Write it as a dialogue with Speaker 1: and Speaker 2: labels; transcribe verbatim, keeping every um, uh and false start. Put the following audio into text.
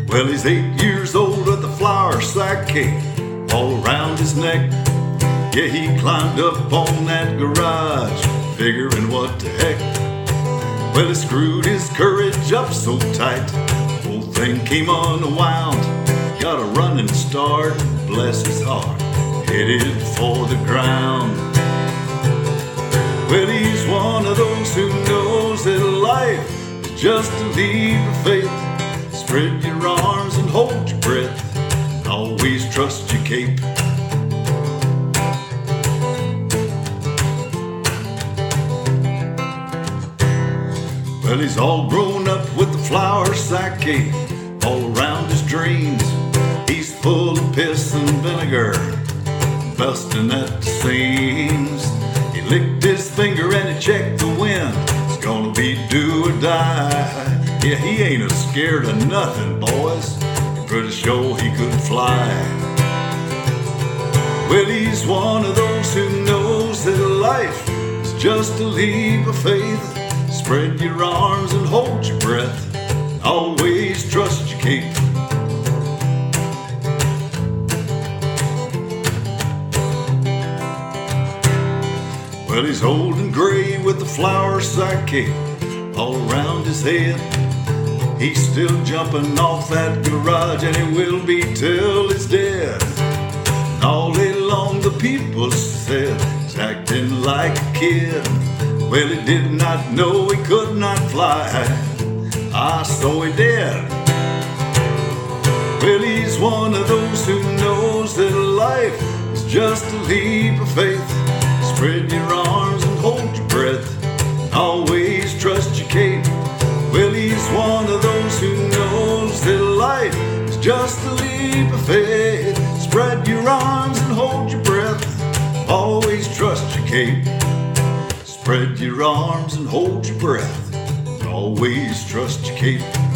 Speaker 1: Well, he's eight years old with a flour sack cape all around his neck. Yeah, he climbed up on that garage, figuring what the heck. Well, he screwed his courage up so tight, whole thing came unwound. Got a running start, bless his heart, headed for the ground. Well, he's one of those who knows that life is just a leap of faith. Spread your arms and hold your breath, always trust your cape. Well, he's all grown up with the flour sack cape all around his dreams. He's full of piss and vinegar, busting at the seams. He licked his finger and he checked the wind. It's gonna be do or die. Yeah, he ain't a scared of nothing, boys. Pretty sure he could fly. Well, he's one of those who knows that life is just a leap of faith. Spread your arms and hold your breath, always trust your cape. Well, he's old and gray with the flour sack cape all around his head. He's still jumping off that garage, and he will be till he's dead. And all day long the people said he's acting like a kid. Well, he did not know he could not fly. Ah, so he did. Well, he's one of those who knows that life is just a leap of faith. Spread your arms and hold your breath, always trust your cape. Well, he's one of those who knows that life is just a leap of faith. Spread your arms and hold your breath, always trust your cape. Spread your arms and hold your breath, always trust your cape.